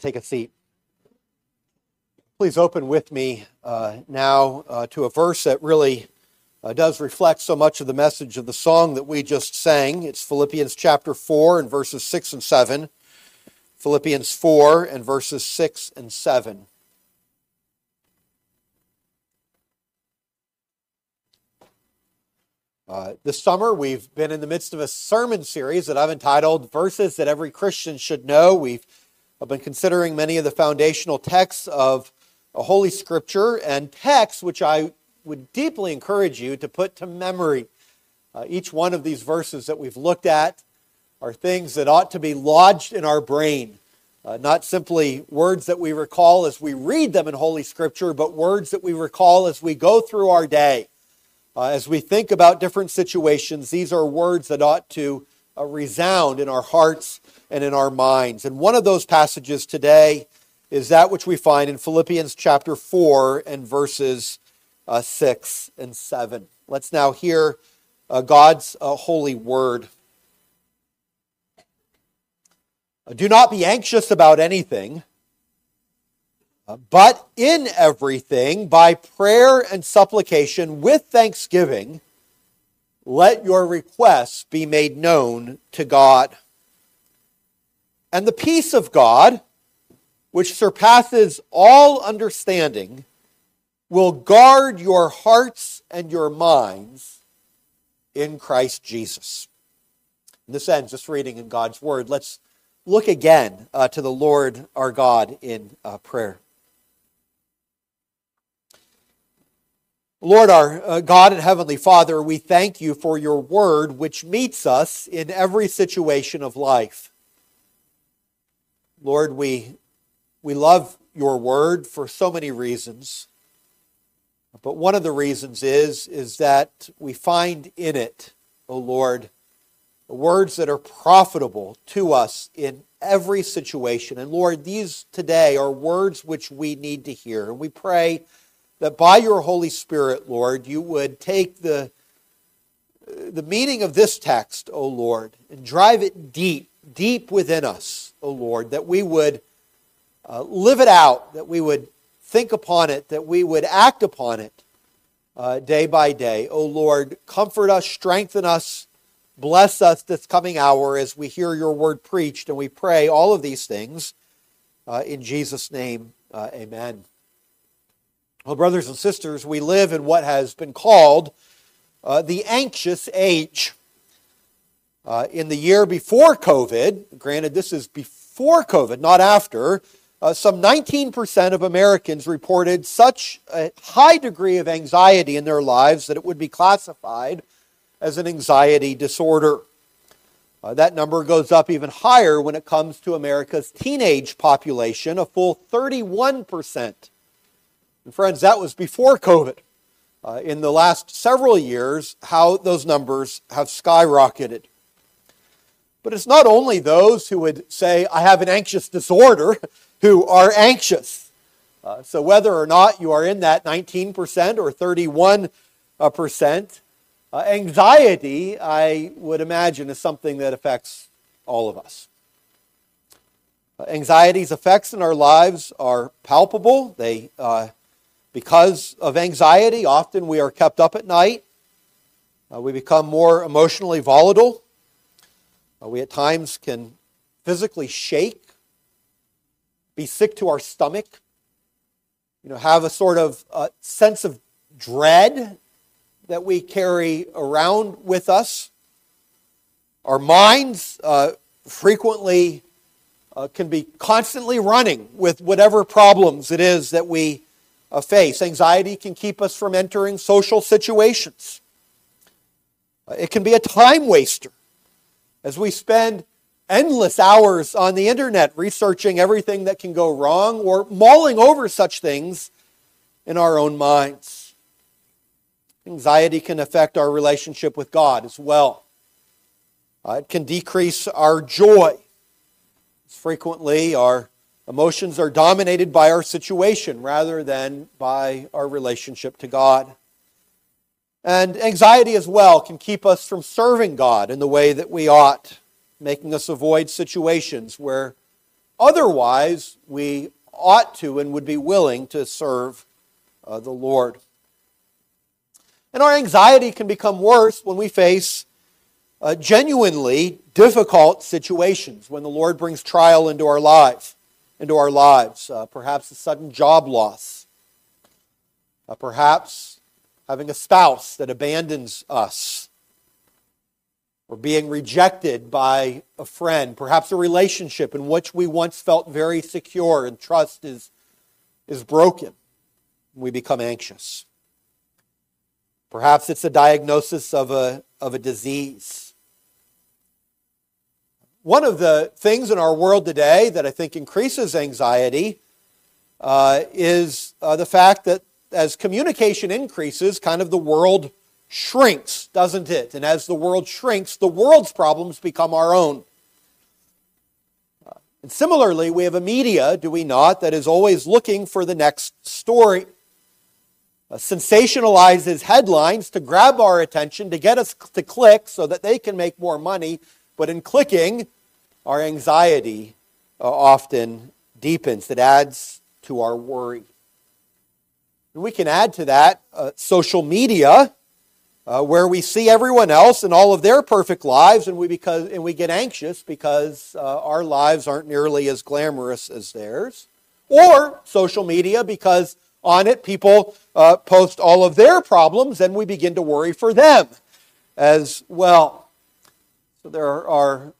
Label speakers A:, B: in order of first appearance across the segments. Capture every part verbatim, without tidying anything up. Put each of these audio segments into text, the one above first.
A: take a seat. Please open with me uh, now uh, to a verse that really uh, does reflect so much of the message of the song that we just sang. It's Philippians chapter four and verses six and seven. Philippians four and verses six and seven. Uh, this summer, we've been in the midst of a sermon series that I've entitled Verses That Every Christian Should Know. We've been considering many of the foundational texts of Holy Scripture and texts which I would deeply encourage you to put to memory. Uh, each one of these verses that we've looked at are things that ought to be lodged in our brain. Uh, not simply words that we recall as we read them in Holy Scripture, but words that we recall as we go through our day. Uh, as we think about different situations, these are words that ought to uh, resound in our hearts and in our minds. And one of those passages today is that which we find in Philippians chapter four and verses uh, six and seven. Let's now hear uh, God's uh, holy word. Do not be anxious about anything, but in everything, by prayer and supplication with thanksgiving, let your requests be made known to God. And the peace of God, which surpasses all understanding, will guard your hearts and your minds in Christ Jesus. And this ends this reading in God's Word. Let's look again uh, to the Lord our God in uh, prayer. Lord, our uh, God and Heavenly Father, we thank you for your word which meets us in every situation of life. Lord, we, we love your word for so many reasons. But one of the reasons is, is that we find in it, O Lord, words that are profitable to us in every situation. And Lord, these today are words which we need to hear. And we pray that by your Holy Spirit, Lord, you would take the, the meaning of this text, O Lord, and drive it deep, deep within us, O Lord, that we would uh, live it out, that we would think upon it, that we would act upon it uh, day by day. O Lord, comfort us, strengthen us, bless us this coming hour as we hear your word preached, and we pray all of these things uh, in Jesus' name, uh, amen. Well, brothers and sisters, we live in what has been called uh, the anxious age. Uh, in the year before COVID, granted this is before COVID, not after, uh, some nineteen percent of Americans reported such a high degree of anxiety in their lives that it would be classified as an anxiety disorder. Uh, that number goes up even higher when it comes to America's teenage population, a full thirty-one percent. And friends, that was before COVID. Uh, in the last several years, how those numbers have skyrocketed. But it's not only those who would say, I have an anxious disorder, who are anxious. Uh, so whether or not you are in that nineteen percent or thirty-one percent, uh, anxiety, I would imagine, is something that affects all of us. Uh, anxiety's effects in our lives are palpable. They uh, Because of anxiety, often we are kept up at night. Uh, we become more emotionally volatile. Uh, we at times can physically shake, be sick to our stomach, you know, have a sort of uh, sense of dread that we carry around with us. Our minds uh, frequently uh, can be constantly running with whatever problems it is that we Uh, face. Anxiety can keep us from entering social situations. Uh, it can be a time waster as we spend endless hours on the internet researching everything that can go wrong or mulling over such things in our own minds. Anxiety can affect our relationship with God as well. Uh, it can decrease our joy. Frequently, our emotions are dominated by our situation rather than by our relationship to God. And anxiety as well can keep us from serving God in the way that we ought, making us avoid situations where Otherwise, we ought to and would be willing to serve uh, the Lord. And our anxiety can become worse when we face uh, genuinely difficult situations, when the Lord brings trial into our life, into our lives. Uh, perhaps a sudden job loss. Uh, perhaps having a spouse that abandons us. Or being rejected by a friend. Perhaps a relationship in which we once felt very secure and trust is, is broken. We become anxious. Perhaps it's a diagnosis of a, of a disease. One of the things in our world today that I think increases anxiety uh, is uh, the fact that as communication increases, kind of the world shrinks, doesn't it? And as the world shrinks, the world's problems become our own. Uh, and similarly, we have a media, do we not, that is always looking for the next story. Uh, sensationalizes headlines to grab our attention, to get us to click so that they can make more money. But in clicking, our anxiety uh, often deepens. It adds to our worry. And we can add to that uh, social media, uh, where we see everyone else and all of their perfect lives, and we because and we get anxious because uh, our lives aren't nearly as glamorous as theirs. Or social media, because on it people uh, post all of their problems, and we begin to worry for them as well. So there are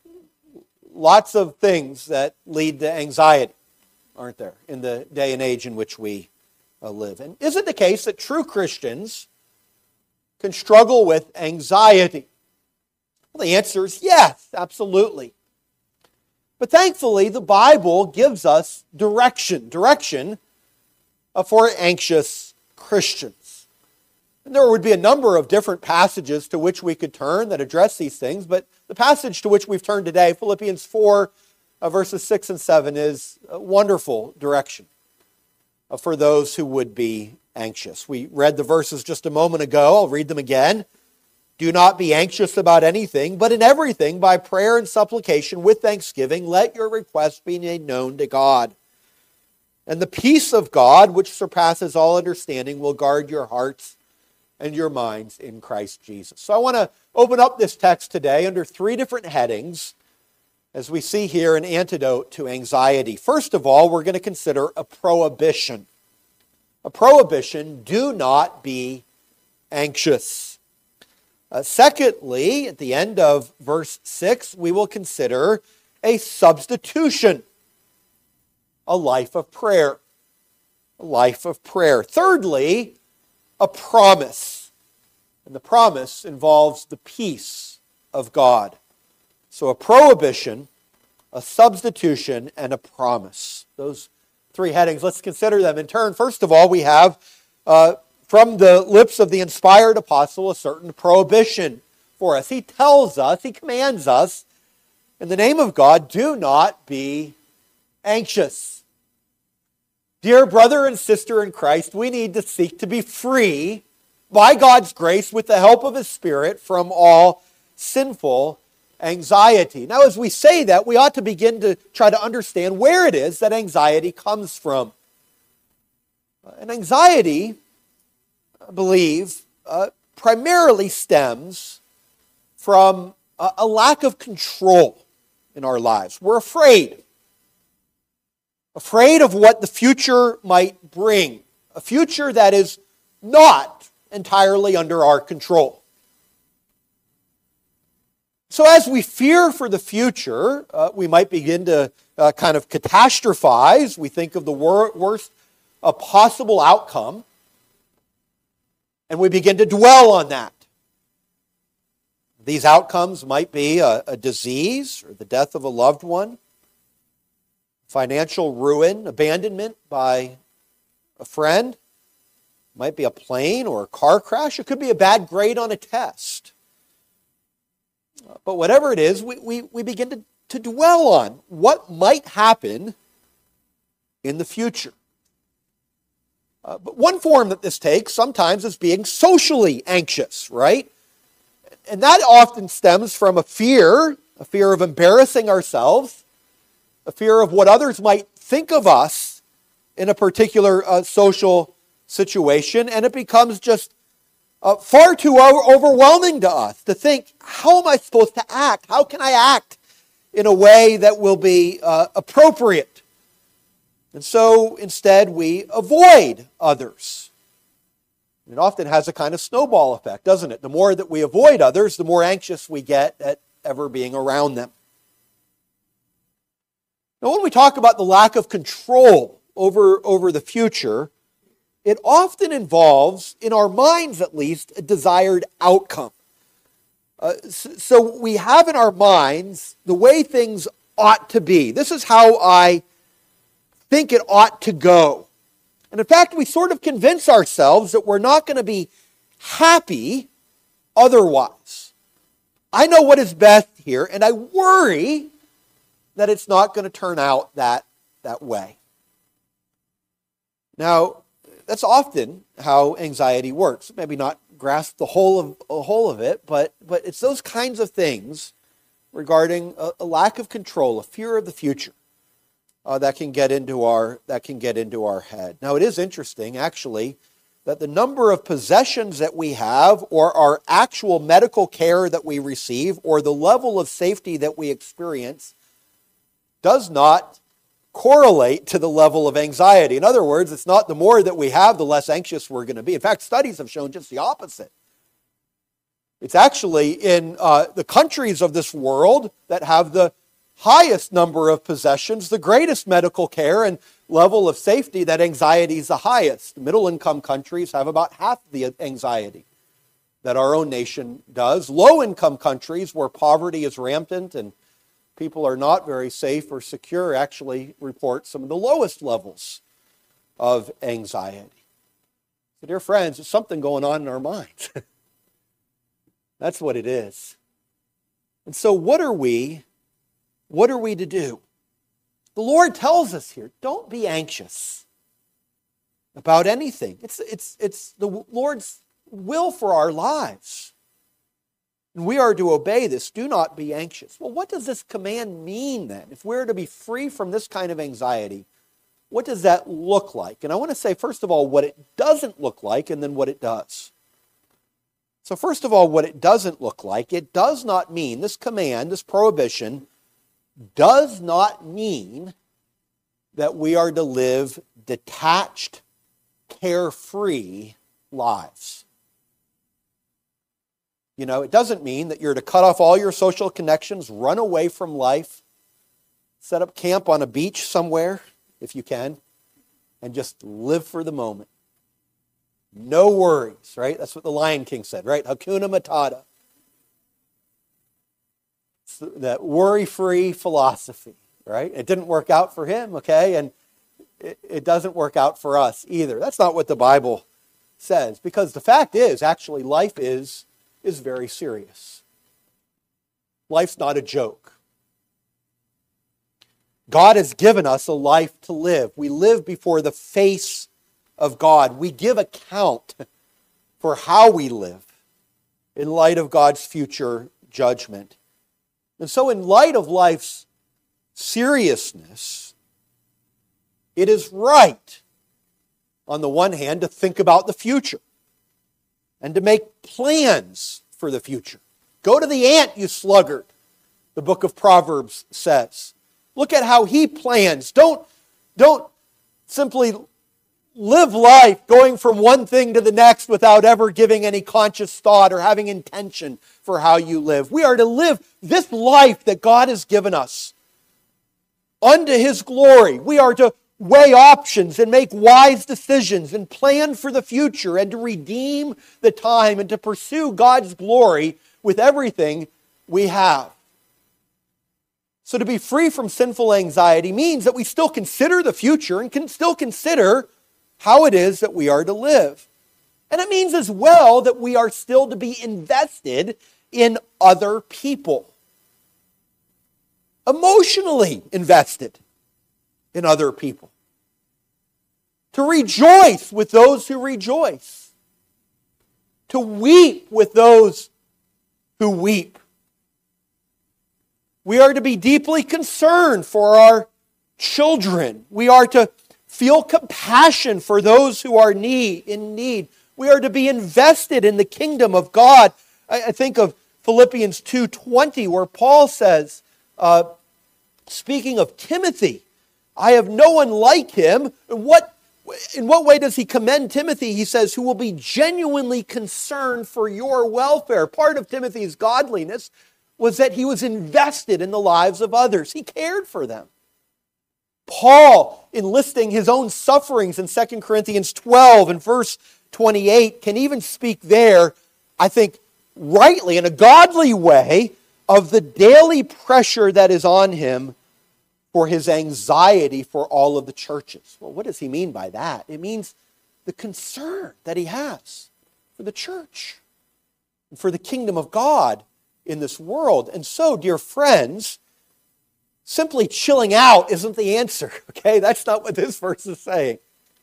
A: lots of things that lead to anxiety, aren't there, in the day and age in which we uh, live. And is it the case that true Christians can struggle with anxiety? Well, the answer is yes, absolutely. But thankfully, the Bible gives us direction, direction uh, for anxious Christians. And there would be a number of different passages to which we could turn that address these things, but the passage to which we've turned today, Philippians four, uh, verses six and seven, is a wonderful direction uh, for those who would be anxious. We read the verses just a moment ago. I'll read them again. Do not be anxious about anything, but in everything, by prayer and supplication with thanksgiving, let your requests be made known to God. And the peace of God, which surpasses all understanding, will guard your hearts and your minds in Christ Jesus. So I want to open up this text today under three different headings as we see here an antidote to anxiety. First of all, we're going to consider a prohibition. A prohibition, do not be anxious. Uh, secondly, at the end of verse six, we will consider a substitution, a life of prayer. A life of prayer. Thirdly, a promise. And the promise involves the peace of God. So a prohibition, a substitution, and a promise. Those three headings, let's consider them in turn. First of all, we have uh, from the lips of the inspired apostle a certain prohibition for us. He tells us, he commands us, in the name of God, do not be anxious. Dear brother and sister in Christ, we need to seek to be free by God's grace with the help of His Spirit from all sinful anxiety. Now, as we say that, we ought to begin to try to understand where it is that anxiety comes from. And anxiety, I believe, uh, primarily stems from a, a lack of control in our lives. We're afraid. Afraid of what the future might bring. A future that is not entirely under our control. So as we fear for the future, uh, we might begin to uh, kind of catastrophize. We think of the wor- worst uh, possible outcome, and we begin to dwell on that. These outcomes might be a, a disease or the death of a loved one, financial ruin, abandonment by a friend, might be a plane or a car crash. It could be a bad grade on a test. But whatever it is, we, we, we begin to, to dwell on what might happen in the future. Uh, but one form that this takes sometimes is being socially anxious, right? And that often stems from a fear, a fear of embarrassing ourselves, a fear of what others might think of us in a particular uh, social situation, and it becomes just uh, far too overwhelming to us to think, how am I supposed to act? How can I act in a way that will be uh, appropriate? And so instead we avoid others. It often has a kind of snowball effect, doesn't it? The more that we avoid others, the more anxious we get at ever being around them. Now, when we talk about the lack of control over, over the future, it often involves, in our minds at least, a desired outcome. Uh, so we have in our minds the way things ought to be. This is how I think it ought to go. And in fact, we sort of convince ourselves that we're not going to be happy otherwise. I know what is best here, and I worry that it's not going to turn out that, that way. Now, that's often how anxiety works. Maybe not grasp the whole of, the whole of it, but, but it's those kinds of things regarding a, a lack of control, a fear of the future. Uh, that can get into our that can get into our head. Now, it is interesting, actually, that the number of possessions that we have, or our actual medical care that we receive, or the level of safety that we experience, does not correlate to the level of anxiety. In other words, it's not the more that we have, the less anxious we're going to be. In fact, studies have shown just the opposite. It's actually in uh, the countries of this world that have the highest number of possessions, the greatest medical care and level of safety, that anxiety is the highest. Middle-income countries have about half the anxiety that our own nation does. Low-income countries, where poverty is rampant and people are not very safe or secure, actually report some of the lowest levels of anxiety. So, dear friends, there's something going on in our minds. That's what it is. And so what are we What are we to do? The Lord tells us here, don't be anxious about anything. It's, it's, it's the Lord's will for our lives. And we are to obey this. Do not be anxious. Well, what does this command mean then? If we're to be free from this kind of anxiety, what does that look like? And I want to say, first of all, what it doesn't look like, and then what it does. So first of all, what it doesn't look like, it does not mean, this command, this prohibition, does not mean that we are to live detached, carefree lives. You know, it doesn't mean that you're to cut off all your social connections, run away from life, set up camp on a beach somewhere, if you can, and just live for the moment. No worries, right? That's what the Lion King said, right? Hakuna Matata. That worry-free philosophy, right? It didn't work out for him, okay? And it, it doesn't work out for us either. That's not what the Bible says, because the fact is, actually, life is, is very serious. Life's not a joke. God has given us a life to live. We live before the face of God. We give account for how we live in light of God's future judgment. And so in light of life's seriousness, it is right, on the one hand, to think about the future and to make plans for the future. Go to the ant, you sluggard, the book of Proverbs says. Look at how he plans. Don't, don't simply live life going from one thing to the next without ever giving any conscious thought or having intention for how you live. We are to live this life that God has given us unto His glory. We are to weigh options and make wise decisions and plan for the future and to redeem the time and to pursue God's glory with everything we have. So to be free from sinful anxiety means that we still consider the future and can still consider how it is that we are to live. And it means as well that we are still to be invested in other people. Emotionally invested in other people. To rejoice with those who rejoice. To weep with those who weep. We are to be deeply concerned for our children. We are to feel compassion for those who are need, in need. We are to be invested in the kingdom of God. I, I think of Philippians two twenty, where Paul says, uh, speaking of Timothy, I have no one like him. What, in what way does he commend Timothy? He says, who will be genuinely concerned for your welfare. Part of Timothy's godliness was that he was invested in the lives of others. He cared for them. Paul, enlisting his own sufferings in Second Corinthians twelve and verse twenty-eight, can even speak there, I think, rightly, in a godly way, of the daily pressure that is on him for his anxiety for all of the churches. Well, what does he mean by that? It means the concern that he has for the church and for the kingdom of God in this world. And so, dear friends, simply chilling out isn't the answer, okay? That's not what this verse is saying.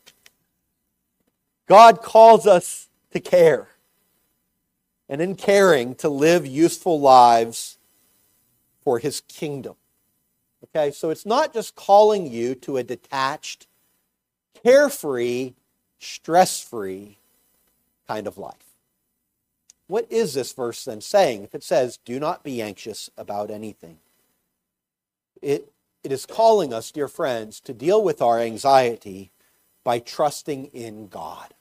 A: God calls us to care, and in caring, to live useful lives for His kingdom. Okay, so it's not just calling you to a detached, carefree, stress-free kind of life. What is this verse then saying? If it says, do not be anxious about anything, It, it is calling us, dear friends, to deal with our anxiety by trusting in God.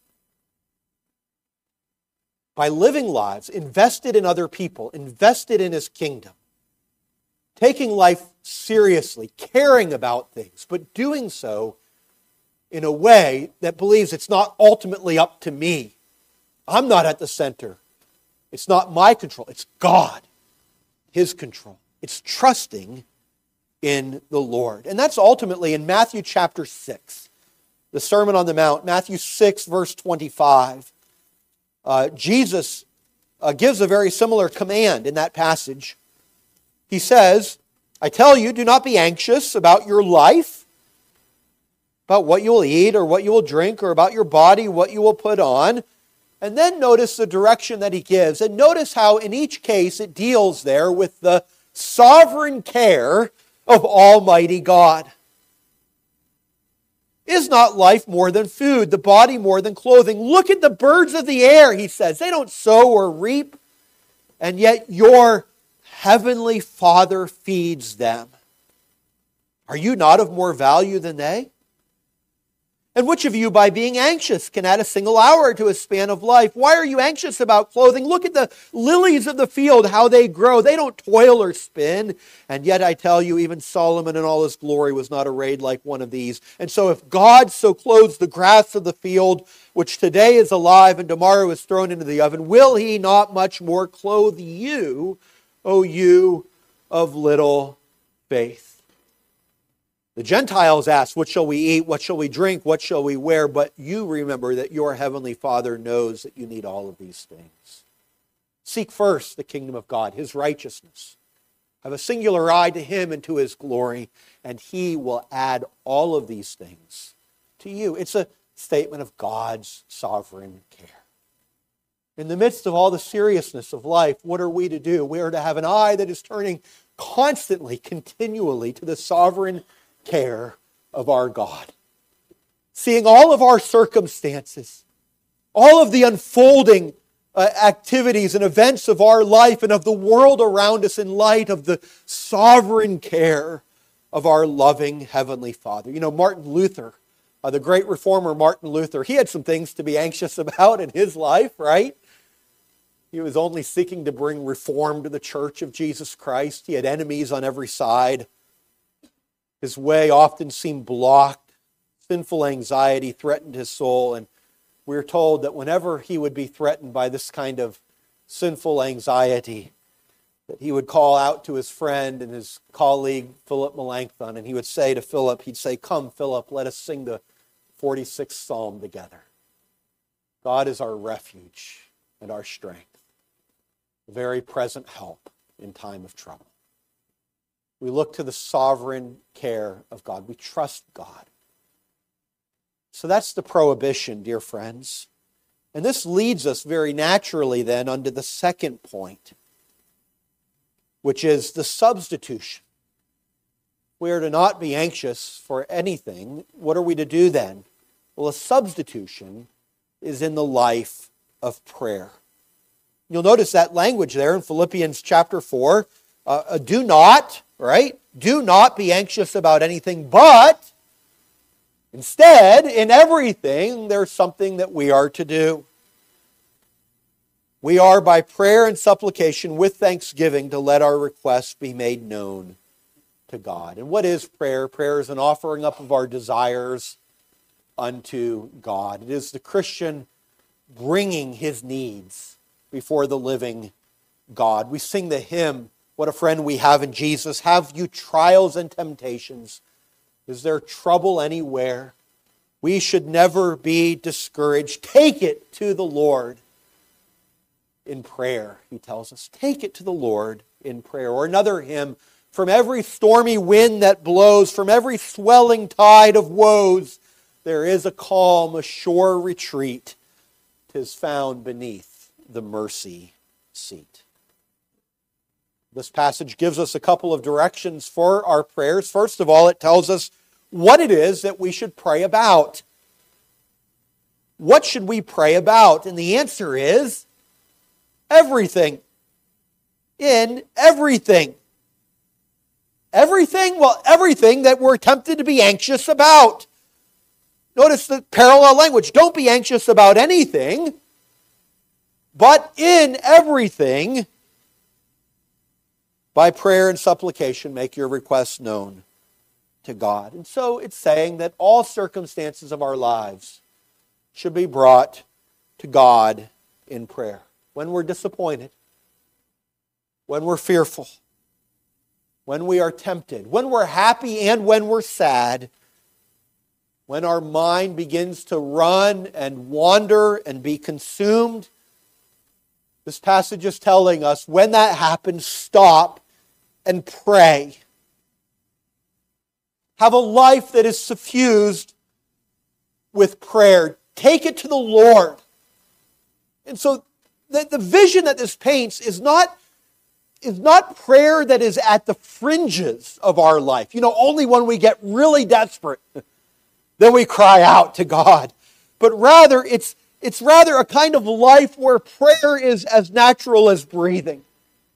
A: By living lives invested in other people, invested in His kingdom, taking life seriously, caring about things, but doing so in a way that believes it's not ultimately up to me. I'm not at the center. It's not my control. It's God, His control. It's trusting in the Lord. And that's ultimately in Matthew chapter six, the Sermon on the Mount, Matthew six, verse twenty-five. Uh, Jesus uh, gives a very similar command in that passage. He says, I tell you, do not be anxious about your life, about what you will eat or what you will drink, or about your body, what you will put on. And then notice the direction that He gives. And notice how in each case it deals there with the sovereign care of Almighty God. Is not life more than food, the body more than clothing? Look at the birds of the air, He says. They don't sow or reap, and yet your heavenly Father feeds them. Are you not of more value than they? And which of you, by being anxious, can add a single hour to a span of life? Why are you anxious about clothing? Look at the lilies of the field, how they grow. They don't toil or spin. And yet I tell you, even Solomon in all his glory was not arrayed like one of these. And so if God so clothes the grass of the field, which today is alive and tomorrow is thrown into the oven, will He not much more clothe you, O you of little faith? The Gentiles ask, what shall we eat? What shall we drink? What shall we wear? But you remember that your heavenly Father knows that you need all of these things. Seek first the kingdom of God, His righteousness. Have a singular eye to Him and to His glory, and He will add all of these things to you. It's a statement of God's sovereign care. In the midst of all the seriousness of life, what are we to do? We are to have an eye that is turning constantly, continually to the sovereign care of our God. Seeing all of our circumstances, all of the unfolding uh, activities and events of our life and of the world around us in light of the sovereign care of our loving Heavenly Father. You know, Martin Luther, uh, the great reformer Martin Luther, he had some things to be anxious about in his life, right? He was only seeking to bring reform to the Church of Jesus Christ. He had enemies on every side. His way often seemed blocked. Sinful anxiety threatened his soul. And we're told that whenever he would be threatened by this kind of sinful anxiety, that he would call out to his friend and his colleague, Philip Melanchthon, and he would say to Philip, he'd say, come, Philip, let us sing the forty-sixth Psalm together. God is our refuge and our strength, a very present help in time of trouble. We look to the sovereign care of God. We trust God. So that's the prohibition, dear friends. And this leads us very naturally then onto the second point, which is the substitution. we are to not be anxious for anything, what are we to do then? Well, a substitution is in the life of prayer. You'll notice that language there in Philippians chapter four. Uh, do not, right? Do not be anxious about anything, but instead, in everything, there's something that we are to do. We are by prayer and supplication with thanksgiving to let our requests be made known to God. And what is prayer? Prayer is an offering up of our desires unto God. It is the Christian bringing his needs before the living God. We sing the hymn, "What a friend we have in Jesus." Have you trials and temptations? Is there trouble anywhere? We should never be discouraged. Take it to the Lord in prayer, he tells us. Take it to the Lord in prayer. Or another hymn, "From every stormy wind that blows, from every swelling tide of woes, there is a calm, a sure retreat. 'Tis found beneath the mercy seat." This passage gives us a couple of directions for our prayers. First of all, it tells us what it is that we should pray about. What should we pray about? And the answer is everything. In everything. Everything? Well, everything that we're tempted to be anxious about. Notice the parallel language. Don't be anxious about anything, but in everything, by prayer and supplication, make your requests known to God. And so it's saying that all circumstances of our lives should be brought to God in prayer. When we're disappointed, when we're fearful, when we are tempted, when we're happy and when we're sad, when our mind begins to run and wander and be consumed, this passage is telling us when that happens, stop and pray. Have a life that is suffused with prayer. Take it to the Lord. And so the, the vision that this paints is not, is not prayer that is at the fringes of our life. You know, only when we get really desperate, then we cry out to God. But rather, it's It's rather a kind of life where prayer is as natural as breathing.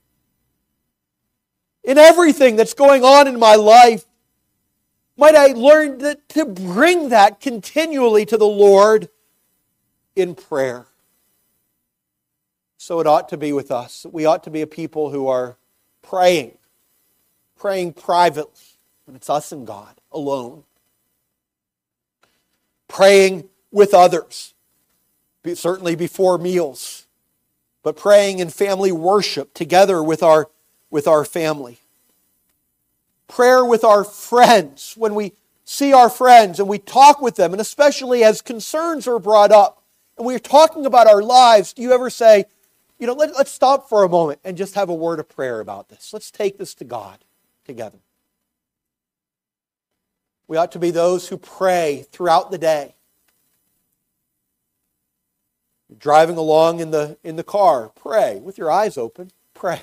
A: In everything that's going on in my life, might I learn that, to bring that continually to the Lord in prayer. So it ought to be with us. We ought to be a people who are praying, praying privately, when it's us and God alone. Praying with others. Certainly before meals, but praying in family worship together with our, with our family. Prayer with our friends, when we see our friends and we talk with them, and especially as concerns are brought up, and we're talking about our lives, do you ever say, you know, let, let's stop for a moment and just have a word of prayer about this. Let's take this to God together. We ought to be those who pray throughout the day. You're driving along in the, in the car, pray. With your eyes open, pray.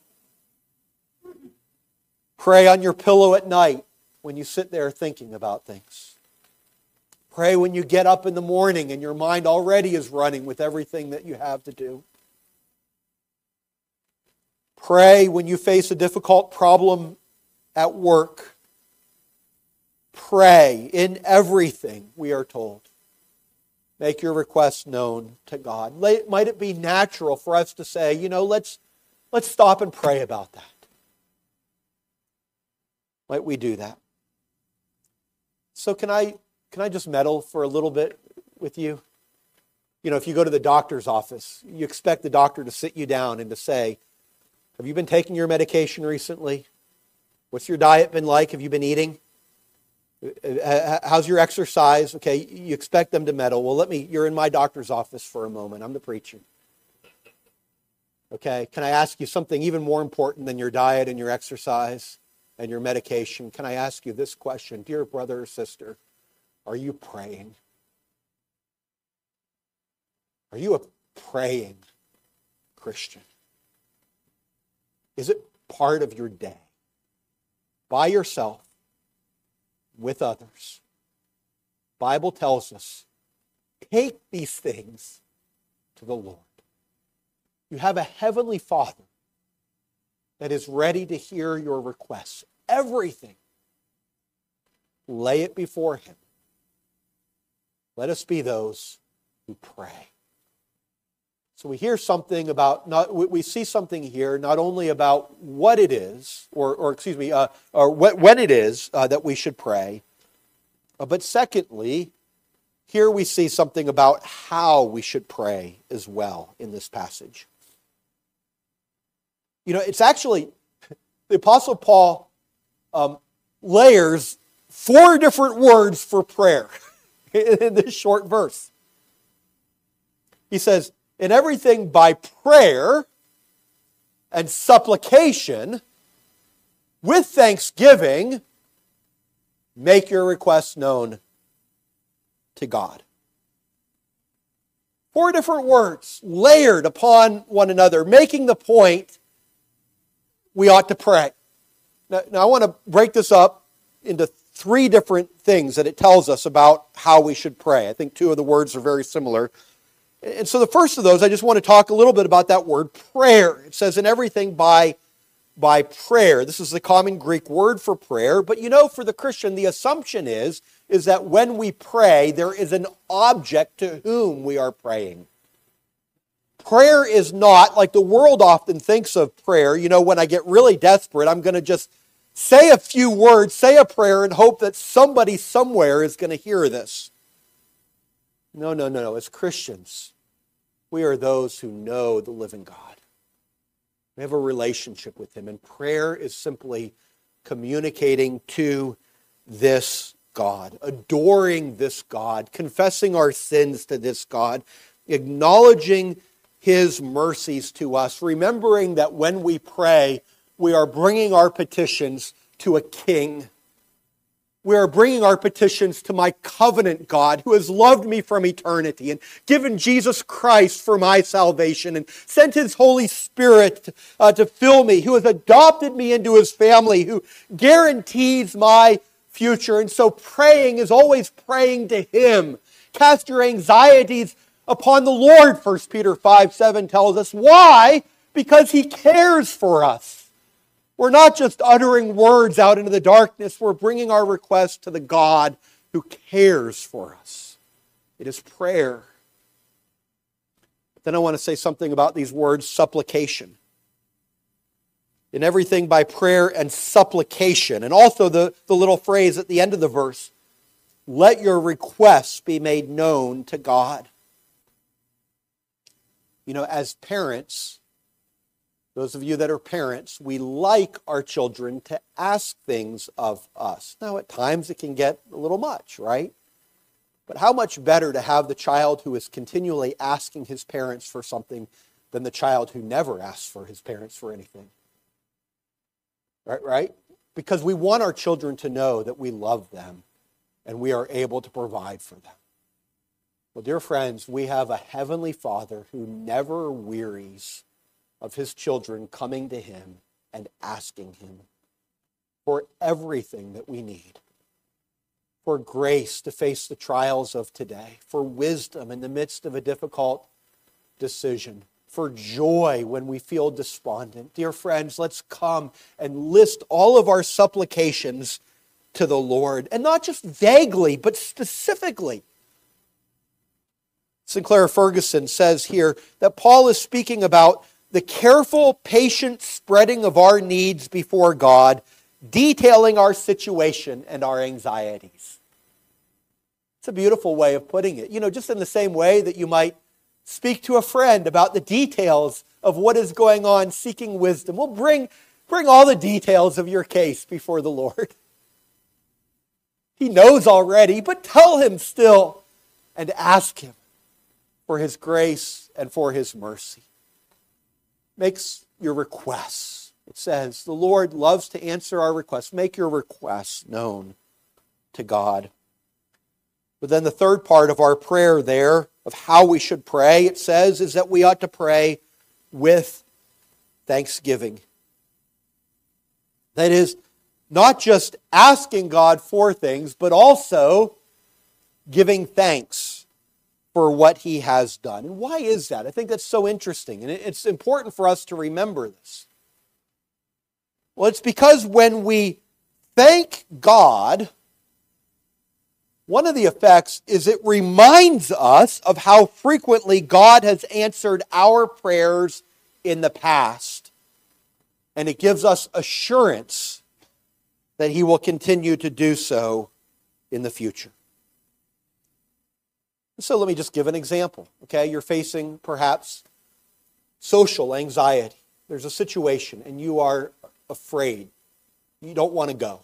A: Pray on your pillow at night when you sit there thinking about things. Pray when you get up in the morning and your mind already is running with everything that you have to do. Pray when you face a difficult problem at work. Pray in everything, we are told. Make your requests known to God. Might it be natural for us to say, you know, let's, let's stop and pray about that. Might we do that? So can I, can I just meddle for a little bit with you? You know, if you go to the doctor's office, you expect the doctor to sit you down and to say, have you been taking your medication recently? What's your diet been like? Have you been eating? How's your exercise? Okay, you expect them to meddle. Well, let me, you're in my doctor's office for a moment. I'm the preacher. Okay, can I ask you something even more important than your diet and your exercise and your medication? Can I ask you this question? Dear brother or sister, are you praying? Are you a praying Christian? Is it part of your day? By yourself, with others. The Bible tells us, take these things to the Lord. You have a heavenly Father that is ready to hear your requests. Everything. Lay it before Him. Let us be those who pray. So we hear something about, not, we see something here, not only about what it is, or, or excuse me, uh, or when it is uh, that we should pray, uh, but secondly, here we see something about how we should pray as well in this passage. You know, it's actually, the Apostle Paul um, layers four different words for prayer in this short verse. He says, in everything by prayer and supplication, with thanksgiving, make your requests known to God. Four different words layered upon one another, making the point we ought to pray. Now, now I want to break this up into three different things that it tells us about how we should pray. I think two of the words are very similar. And so the first of those, I just want to talk a little bit about that word prayer. It says in everything by, by prayer. This is the common Greek word for prayer. But you know, for the Christian, the assumption is, is that when we pray, there is an object to whom we are praying. Prayer is not, like the world often thinks of prayer, you know, when I get really desperate, I'm going to just say a few words, say a prayer, and hope that somebody somewhere is going to hear this. No, no, no, no. As Christians, we are those who know the living God. We have a relationship with Him, and prayer is simply communicating to this God, adoring this God, confessing our sins to this God, acknowledging His mercies to us, remembering that when we pray, we are bringing our petitions to a King. We are bringing our petitions to my covenant God who has loved me from eternity and given Jesus Christ for my salvation and sent His Holy Spirit uh, to fill me, who has adopted me into His family, who guarantees my future. And so praying is always praying to Him. Cast your anxieties upon the Lord, First Peter five seven tells us. Why? Because He cares for us. We're not just uttering words out into the darkness. We're bringing our requests to the God who cares for us. It is prayer. But then I want to say something about these words, supplication. In everything by prayer and supplication. And also the, the little phrase at the end of the verse, let your requests be made known to God. You know, as parents, those of you that are parents, we like our children to ask things of us. Now, at times it can get a little much, right? But how much better to have the child who is continually asking his parents for something than the child who never asks for his parents for anything? Right, right? Because we want our children to know that we love them and we are able to provide for them. Well, dear friends, we have a heavenly Father who never wearies of His children coming to Him and asking Him for everything that we need. For grace to face the trials of today. For wisdom in the midst of a difficult decision. For joy when we feel despondent. Dear friends, let's come and list all of our supplications to the Lord. And not just vaguely, but specifically. Sinclair Ferguson says here that Paul is speaking about the careful, patient spreading of our needs before God, detailing our situation and our anxieties. It's a beautiful way of putting it. You know, just in the same way that you might speak to a friend about the details of what is going on, seeking wisdom. Well, bring, bring all the details of your case before the Lord. He knows already, but tell Him still and ask Him for His grace and for His mercy. Makes your requests. It says, the Lord loves to answer our requests. Make your requests known to God. But then the third part of our prayer there, of how we should pray, it says, is that we ought to pray with thanksgiving. That is, not just asking God for things, but also giving thanks for what He has done. And why is that? I think that's so interesting, and it's important for us to remember this. Well, it's because when we thank God, one of the effects is it reminds us of how frequently God has answered our prayers in the past. And it gives us assurance that He will continue to do so in the future. So let me just give an example. Okay, you're facing perhaps social anxiety. There's a situation and you are afraid. You don't want to go.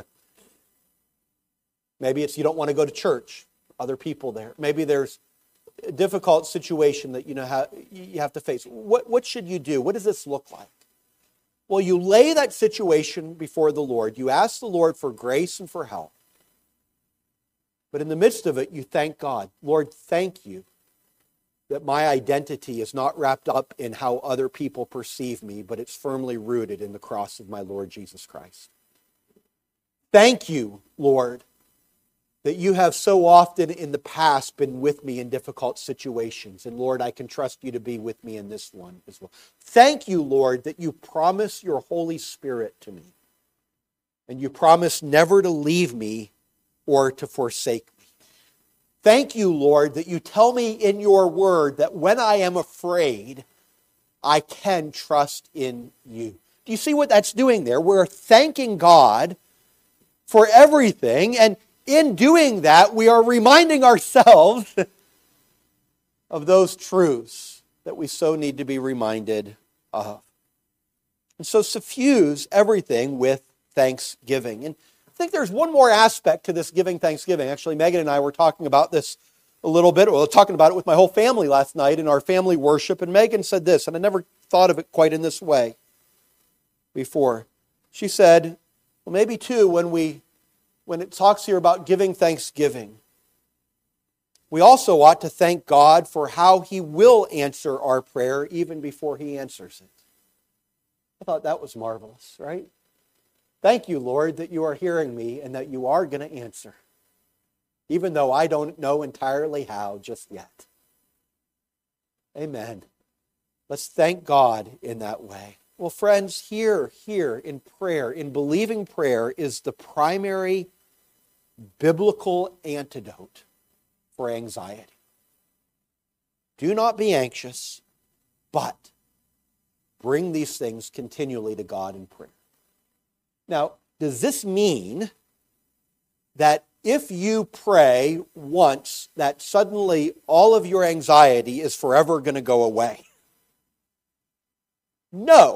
A: Maybe it's you don't want to go to church. Other people there. Maybe there's a difficult situation that you know how you have to face. What what should you do? What does this look like? Well, you lay that situation before the Lord. You ask the Lord for grace and for help. But in the midst of it, you thank God. Lord, thank you that my identity is not wrapped up in how other people perceive me, but it's firmly rooted in the cross of my Lord Jesus Christ. Thank you, Lord, that you have so often in the past been with me in difficult situations. And Lord, I can trust you to be with me in this one as well. Thank you, Lord, that you promise your Holy Spirit to me. And you promise never to leave me or to forsake me. Thank you, Lord, that you tell me in your word that when I am afraid, I can trust in you. Do you see what that's doing there? We're thanking God for everything, and in doing that, we are reminding ourselves of those truths that we so need to be reminded of. And so suffuse everything with thanksgiving. And I think there's one more aspect to this giving thanksgiving. Actually, Megan and I were talking about this a little bit. Well, talking about it with my whole family last night in our family worship. And Megan said this, and I never thought of it quite in this way before. She said, well, maybe too, when we when it talks here about giving thanksgiving, we also ought to thank God for how He will answer our prayer even before He answers it. I thought that was marvelous, right? Thank you, Lord, that you are hearing me and that you are going to answer, even though I don't know entirely how just yet. Amen. Let's thank God in that way. Well, friends, here, here in prayer, in believing prayer, is the primary biblical antidote for anxiety. Do not be anxious, but bring these things continually to God in prayer. Now, does this mean that if you pray once, that suddenly all of your anxiety is forever going to go away? No.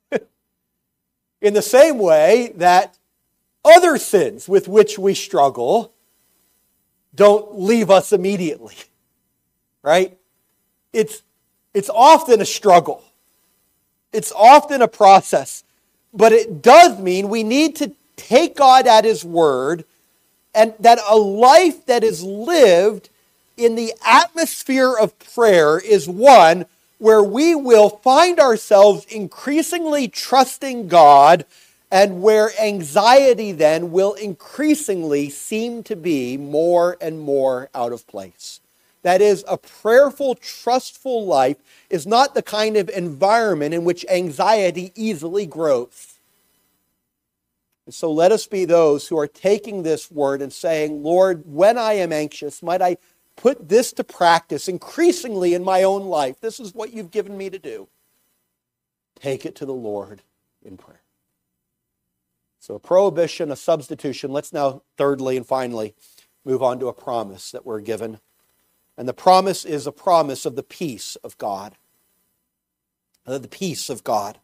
A: In the same way that other sins with which we struggle don't leave us immediately, right? It's, it's often a struggle. It's often a process. But it does mean we need to take God at His word, and that a life that is lived in the atmosphere of prayer is one where we will find ourselves increasingly trusting God, and where anxiety then will increasingly seem to be more and more out of place. That is, a prayerful, trustful life is not the kind of environment in which anxiety easily grows. And so let us be those who are taking this word and saying, Lord, when I am anxious, might I put this to practice increasingly in my own life. This is what you've given me to do. Take it to the Lord in prayer. So a prohibition, a substitution. Let's now, thirdly and finally, move on to a promise that we're given. And the promise is a promise of the peace of God. The peace of God.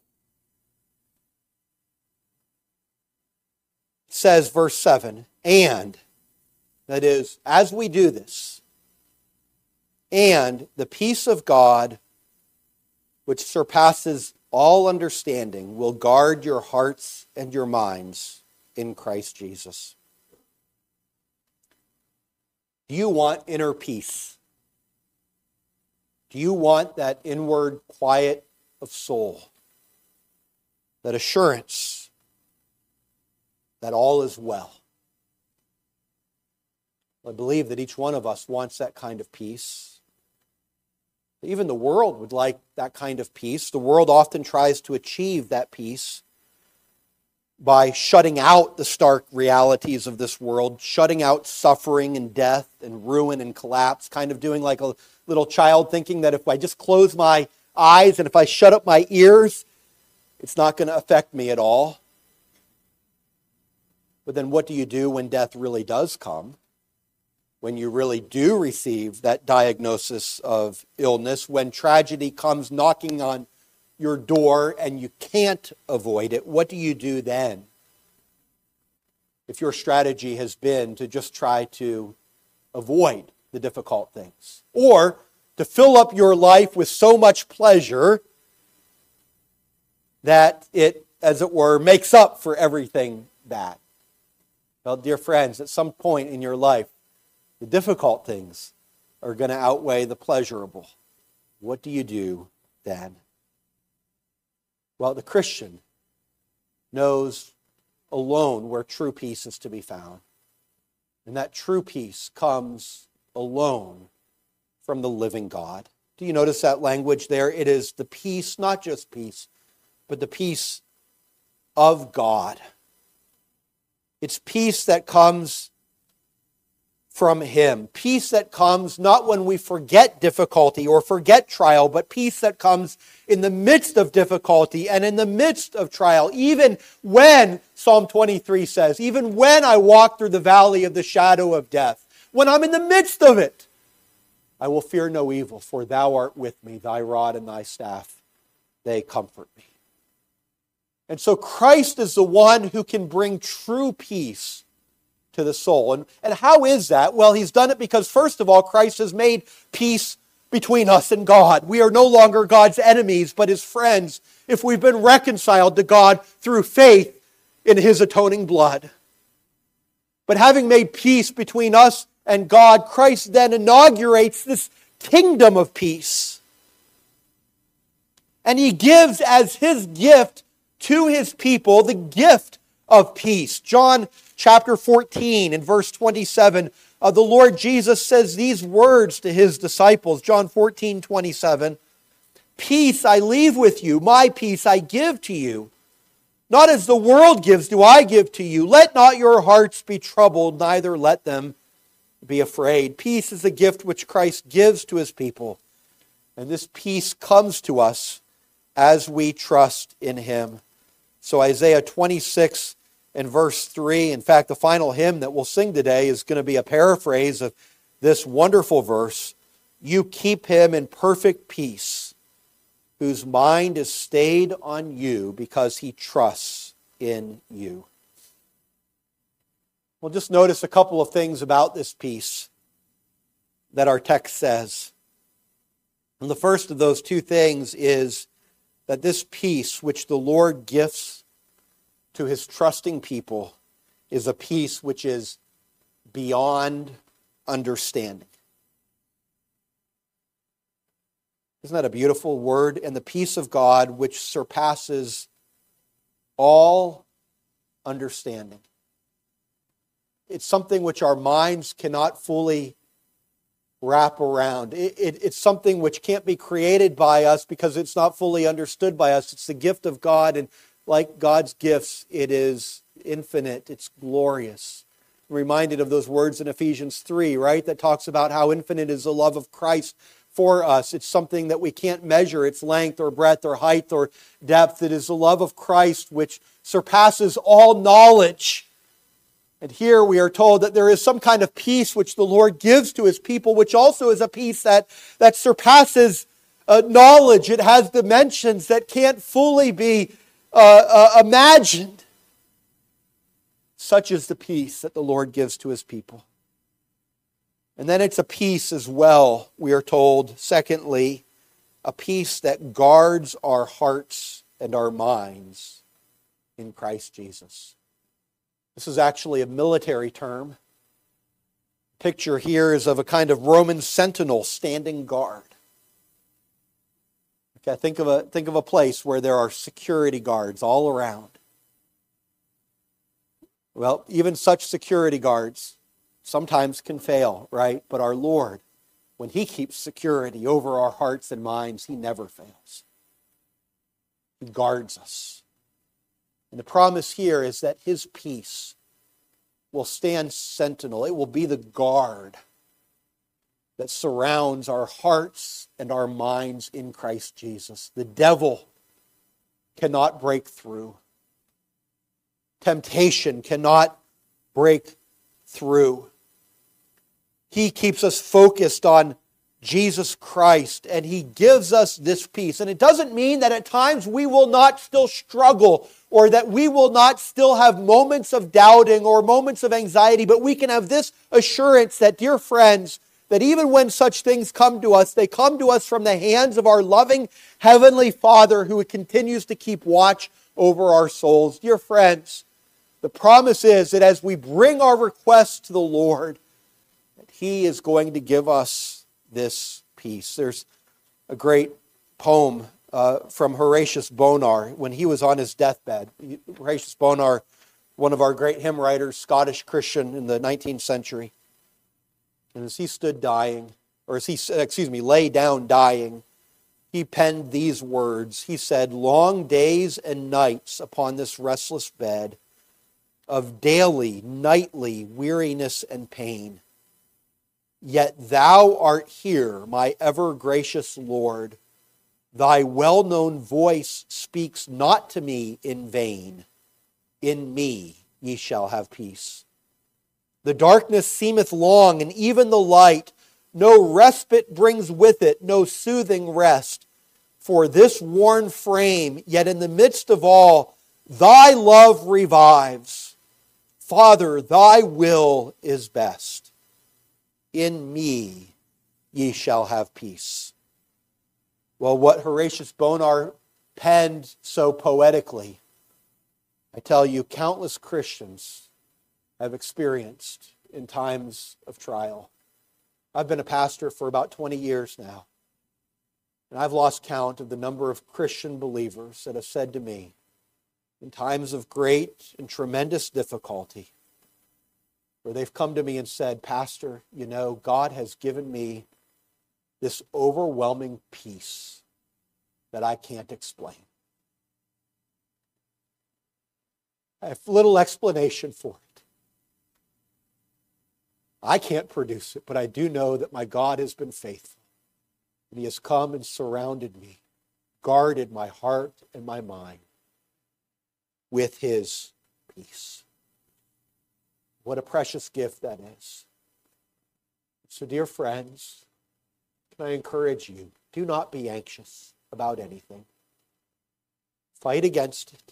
A: It says, verse seven, and, that is, as we do this, and the peace of God, which surpasses all understanding, will guard your hearts and your minds in Christ Jesus. Do you want inner peace? Do you want that inward quiet of soul? That assurance that all is well. I believe that each one of us wants that kind of peace. Even the world would like that kind of peace. The world often tries to achieve that peace by shutting out the stark realities of this world, shutting out suffering and death and ruin and collapse, kind of doing like a little child thinking that if I just close my eyes and if I shut up my ears, it's not going to affect me at all. But then what do you do when death really does come? When you really do receive that diagnosis of illness, when tragedy comes knocking on your door and you can't avoid it, what do you do then? If your strategy has been to just try to avoid the difficult things, or to fill up your life with so much pleasure that it, as it were, makes up for everything bad. Well, dear friends, at some point in your life, the difficult things are going to outweigh the pleasurable. What do you do then? Well, the Christian knows alone where true peace is to be found. And that true peace comes alone from the living God. Do you notice that language there? It is the peace, not just peace, but the peace of God. It's peace that comes from Him. Peace that comes not when we forget difficulty or forget trial, but peace that comes in the midst of difficulty and in the midst of trial. Even when, Psalm twenty-three says, even when I walk through the valley of the shadow of death, when I'm in the midst of it, I will fear no evil, for thou art with me, thy rod and thy staff, they comfort me. And so Christ is the one who can bring true peace to the soul. And, and how is that? Well, He's done it because, first of all, Christ has made peace between us and God. We are no longer God's enemies, but His friends, if we've been reconciled to God through faith in His atoning blood. But having made peace between us and God, Christ then inaugurates this kingdom of peace. And He gives as His gift to His people the gift of peace. John chapter fourteen and verse twenty-seven, uh, the Lord Jesus says these words to His disciples. John fourteen, twenty-seven, peace I leave with you, my peace I give to you. Not as the world gives do I give to you. Let not your hearts be troubled, neither let them be afraid. Peace is a gift which Christ gives to His people. And this peace comes to us as we trust in Him. So Isaiah twenty-six and verse three, in fact, the final hymn that we'll sing today is going to be a paraphrase of this wonderful verse. You keep him in perfect peace, whose mind is stayed on you because he trusts in you. We'll just notice a couple of things about this peace that our text says. And the first of those two things is that this peace which the Lord gifts to His trusting people is a peace which is beyond understanding. Isn't that a beautiful word? And the peace of God which surpasses all understanding. It's something which our minds cannot fully wrap around. It, it, it's something which can't be created by us because it's not fully understood by us. It's the gift of God, and like God's gifts, it is infinite. It's glorious. I'm reminded of those words in Ephesians three, right? That talks about how infinite is the love of Christ for us. It's something that we can't measure, its length or breadth or height or depth. It is the love of Christ which surpasses all knowledge. And here we are told that there is some kind of peace which the Lord gives to His people, which also is a peace that, that surpasses uh, knowledge. It has dimensions that can't fully be uh, uh, imagined. Such is the peace that the Lord gives to His people. And then it's a peace as well, we are told, secondly, a peace that guards our hearts and our minds in Christ Jesus. This is actually a military term. Picture here is of a kind of Roman sentinel standing guard. Okay, think of a think of a place where there are security guards all around. Well, even such security guards sometimes can fail, right? But our Lord, when He keeps security over our hearts and minds, He never fails. He guards us. And the promise here is that His peace will stand sentinel. It will be the guard that surrounds our hearts and our minds in Christ Jesus. The devil cannot break through. Temptation cannot break through. He keeps us focused on Jesus Christ, and He gives us this peace. And it doesn't mean that at times we will not still struggle, or that we will not still have moments of doubting or moments of anxiety, but we can have this assurance that, dear friends, that even when such things come to us, they come to us from the hands of our loving Heavenly Father who continues to keep watch over our souls. Dear friends, the promise is that as we bring our requests to the Lord, that He is going to give us this peace. There's a great poem uh, from Horatius Bonar when he was on his deathbed. Horatius Bonar, one of our great hymn writers, Scottish Christian in the nineteenth century. And as he stood dying, or as he, excuse me, lay down dying, he penned these words. He said, "Long days and nights upon this restless bed of daily, nightly weariness and pain. Yet Thou art here, my ever gracious Lord. Thy well-known voice speaks not to me in vain. In me ye shall have peace. The darkness seemeth long, and even the light, no respite brings with it, no soothing rest. For this worn frame, yet in the midst of all, Thy love revives. Father, Thy will is best. In me ye shall have peace." Well, what Horatius Bonar penned so poetically, I tell you, countless Christians have experienced in times of trial. I've been a pastor for about twenty years now, and I've lost count of the number of Christian believers that have said to me, in times of great and tremendous difficulty, where they've come to me and said, "Pastor, you know, God has given me this overwhelming peace that I can't explain. I have little explanation for it. I can't produce it, but I do know that my God has been faithful. And He has come and surrounded me, guarded my heart and my mind with His peace." What a precious gift that is. So, dear friends, can I encourage you, do not be anxious about anything. Fight against it.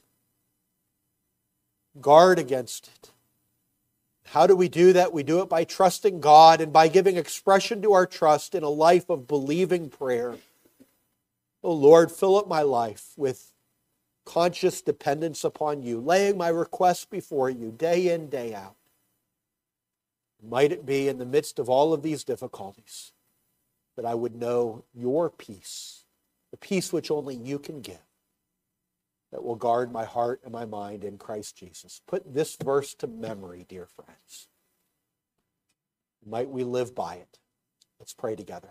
A: Guard against it. How do we do that? We do it by trusting God and by giving expression to our trust in a life of believing prayer. Oh Lord, fill up my life with conscious dependence upon You, laying my requests before You day in, day out. Might it be in the midst of all of these difficulties that I would know Your peace, the peace which only You can give, that will guard my heart and my mind in Christ Jesus. Put this verse to memory, dear friends. Might we live by it. Let's pray together.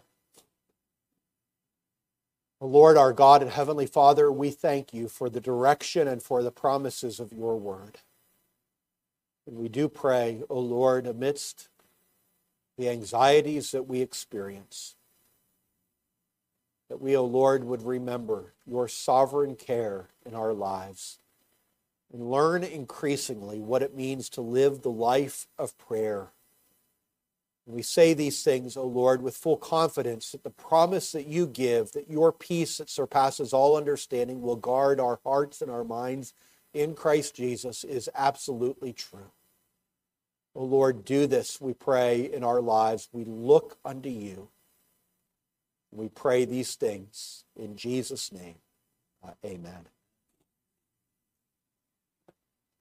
A: O Lord, our God and Heavenly Father, we thank You for the direction and for the promises of Your word. And we do pray, O Lord, amidst the anxieties that we experience, that we, O Lord, would remember Your sovereign care in our lives and learn increasingly what it means to live the life of prayer. And we say these things, O Lord, with full confidence that the promise that You give, that Your peace that surpasses all understanding will guard our hearts and our minds in Christ Jesus, is absolutely true. O Lord, do this, we pray, in our lives. We look unto You. We pray these things in Jesus' name. Uh, amen.